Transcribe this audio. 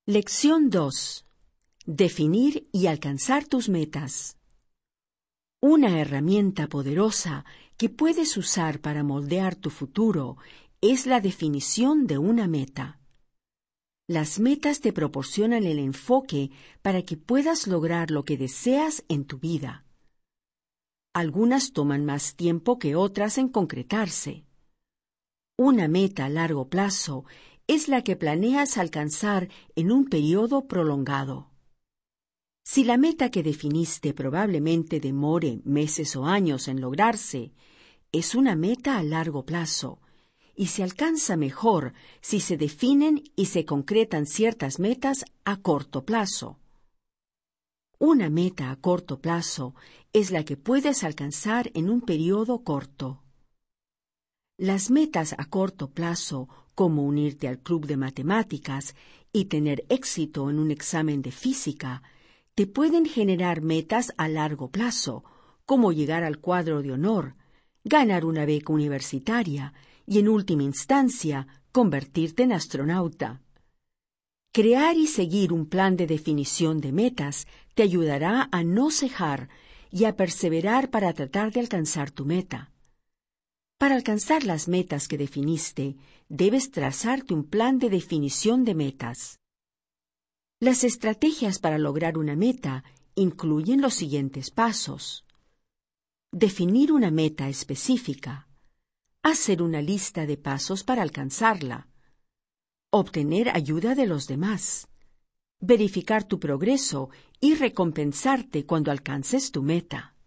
Lección 2. Definir y alcanzar tus metas. Una herramienta poderosa que puedes usar para moldear tu futuro es la definición de una meta. Las metas te proporcionan el enfoque para que puedas lograr lo que deseas en tu vida. Algunas toman más tiempo que otras en concretarse. Una meta a largo plazo es la que planeas alcanzar en un periodo prolongado. Si la meta que definiste probablemente demore meses o años en lograrse, es una meta a largo plazo, y se alcanza mejor si se definen y se concretan ciertas metas a corto plazo. Una meta a corto plazo es la que puedes alcanzar en un periodo corto. Las metas a corto plazo, como unirte al club de matemáticas y tener éxito en un examen de física, te pueden generar metas a largo plazo, como llegar al cuadro de honor, ganar una beca universitaria y, en última instancia, convertirte en astronauta. Crear y seguir un plan de definición de metas te ayudará a no cejar y a perseverar para tratar de alcanzar tu meta. Para alcanzar las metas que definiste, debes trazarte un plan de definición de metas. Las estrategias para lograr una meta incluyen los siguientes pasos. Definir una meta específica. Hacer una lista de pasos para alcanzarla. Obtener ayuda de los demás. Verificar tu progreso y recompensarte cuando alcances tu meta.